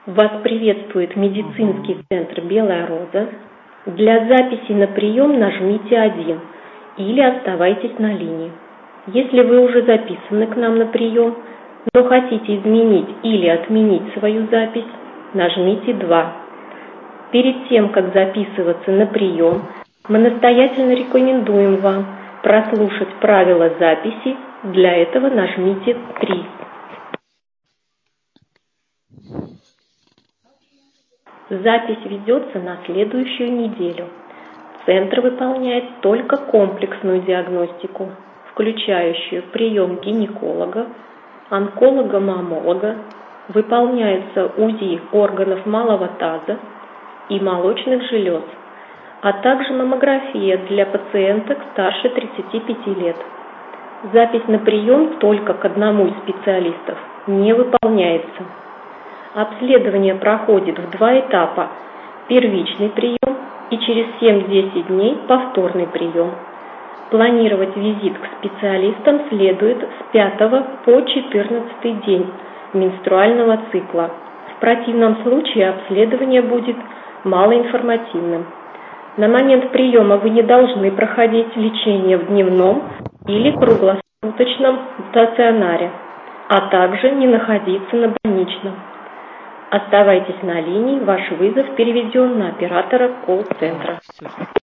Вас приветствует медицинский центр «Белая роза». Для записи на прием нажмите 1 или оставайтесь на линии. Если вы уже записаны к нам на прием, но хотите изменить или отменить свою запись, нажмите 2. Перед тем, как записываться на прием, мы настоятельно рекомендуем вам прослушать правила записи. Для этого нажмите 3. Запись ведется на следующую неделю. Центр выполняет только комплексную диагностику, включающую прием гинеколога, онколога-маммолога, выполняются УЗИ органов малого таза и молочных желез, а также маммография для пациенток старше 35 лет. Запись на прием только к одному из специалистов не выполняется. Обследование проходит в 2 этапа: первичный прием и через 7-10 дней повторный прием. Планировать визит к специалистам следует с 5 по 14 день менструального цикла. В противном случае обследование будет малоинформативным. На момент приема вы не должны проходить лечение в дневном или круглосуточном стационаре, а также не находиться на больничном. Оставайтесь на линии, ваш вызов переведен на оператора колл-центра.